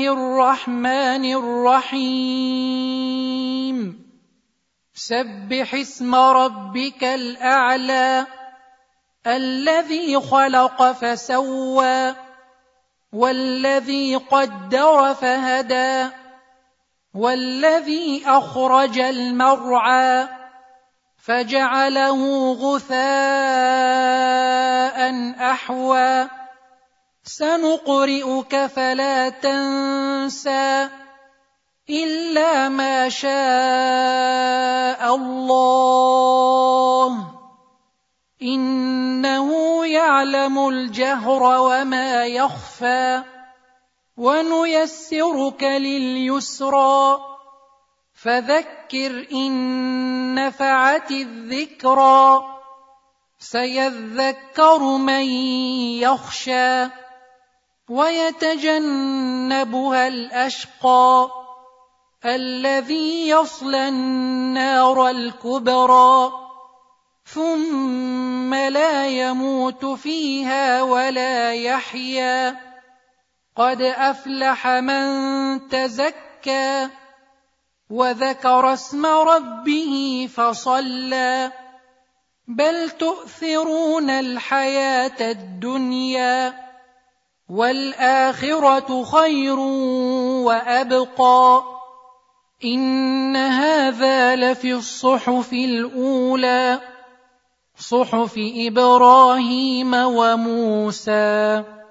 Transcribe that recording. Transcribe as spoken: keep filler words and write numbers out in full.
الرحمن الرحيم سبح اسم ربك الأعلى الذي خلق فسوى والذي قدر فهدى والذي أخرج المرعى فجعله غثاء أحوى سنقرئك فلا تنسى إلا ما شاء الله إنه يعلم الجهر وما يخفى ونيسرك لليسرى فذكر إن نفعت الذكرى سيذكر من يخشى ويتجنبها الأشقى الذي يصلى النار الكبرى ثم لا يموت فيها ولا يحيا قد أفلح من تزكى وذكر اسم ربه فصلى بل تؤثرون الحياة الدنيا والآخرة خير وأبقى إن هذا لفي الصحف الأولى صحف إبراهيم وموسى.